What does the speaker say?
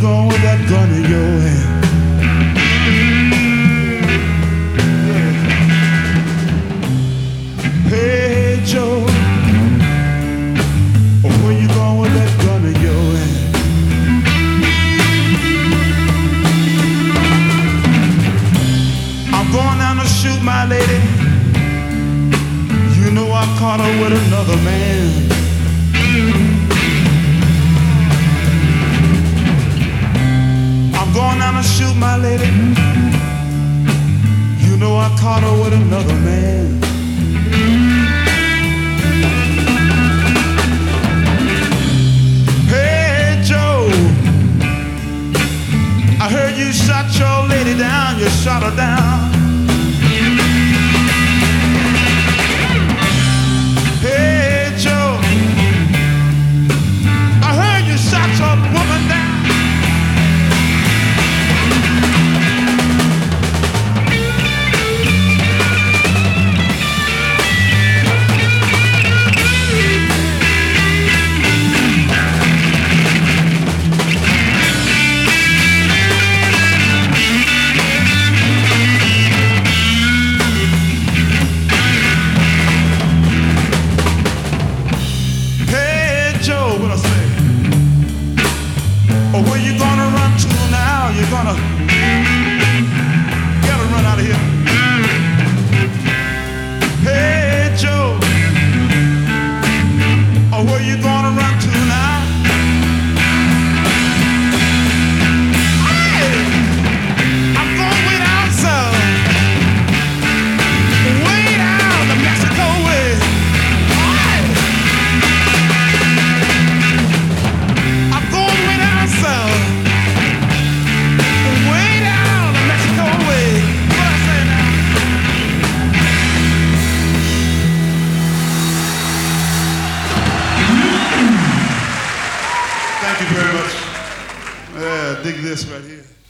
going with that gun in your hand? Hey Joe, where you going with that gun in your hand? I'm going down to shoot my lady. You know I caught her with another man. I'm going down to shoot my lady. You know I caught her with another man.